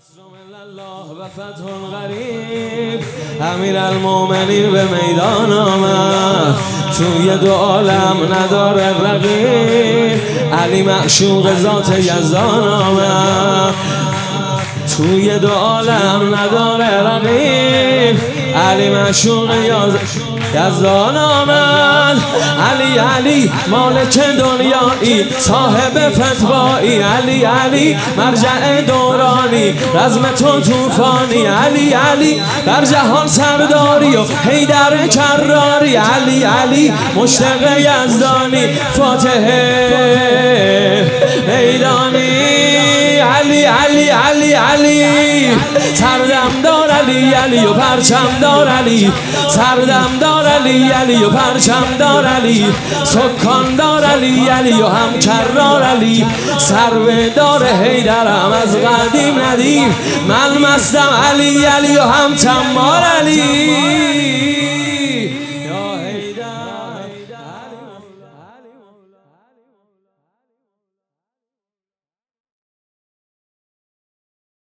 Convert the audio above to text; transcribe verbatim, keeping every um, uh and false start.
الله و فتح غریب امیر المومنین به میدان آمد، توی دو عالم نداره رقیب، علی معشوق ذات یزدان آمد، توی دو عالم نداره رقیب، علی معشوق یزدان آمد. علی علی مالک دنیایی، صاحب فتوایی، علی علی مرجع دورانی، رزم تو توفانی، علی علی در جهان سرداری و حیدر کراری، علی علی مشتق یزدانی، فاتح میدانی، علی علی علی علی سردم دار علی علی و پرچم دار علی، سردم دار علی علی و پرچم دار علی، سکان دار علی علی و هم کرار علی، سرو دار حیدرم از قدیم ندیم، من مستم علی علی و هم تمار علی.